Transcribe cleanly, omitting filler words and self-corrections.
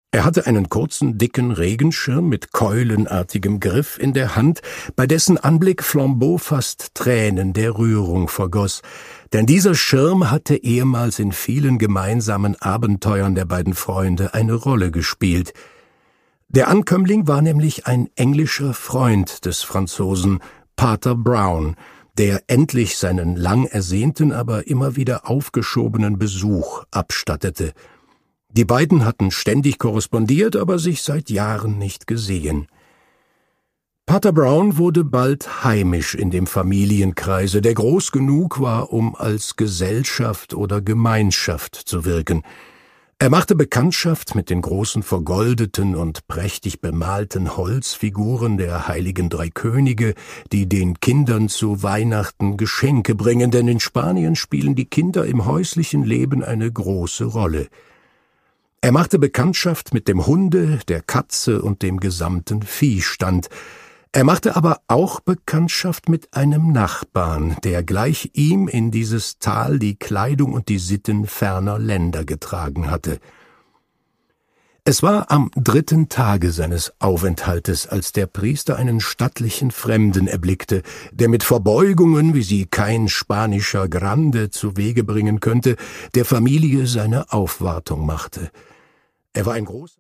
Er hatte einen kurzen, dicken Regenschirm mit keulenartigem Griff in der Hand, bei dessen Anblick Flambeau fast Tränen der Rührung vergoss, denn dieser Schirm hatte ehemals in vielen gemeinsamen Abenteuern der beiden Freunde eine Rolle gespielt. Der Ankömmling war nämlich ein englischer Freund des Franzosen, Pater Brown, der endlich seinen lang ersehnten, aber immer wieder aufgeschobenen Besuch abstattete. Die beiden hatten ständig korrespondiert, aber sich seit Jahren nicht gesehen. Pater Brown wurde bald heimisch in dem Familienkreise, der groß genug war, um als Gesellschaft oder Gemeinschaft zu wirken. Er machte Bekanntschaft mit den großen vergoldeten und prächtig bemalten Holzfiguren der heiligen drei Könige, die den Kindern zu Weihnachten Geschenke bringen, denn in Spanien spielen die Kinder im häuslichen Leben eine große Rolle. Er machte Bekanntschaft mit dem Hunde, der Katze und dem gesamten Viehstand. Er machte aber auch Bekanntschaft mit einem Nachbarn, der gleich ihm in dieses Tal die Kleidung und die Sitten ferner Länder getragen hatte. Es war am 3. Tage seines Aufenthaltes, als der Priester einen stattlichen Fremden erblickte, der mit Verbeugungen, wie sie kein spanischer Grande zu Wege bringen könnte, der Familie seine Aufwartung machte. Er war ein großer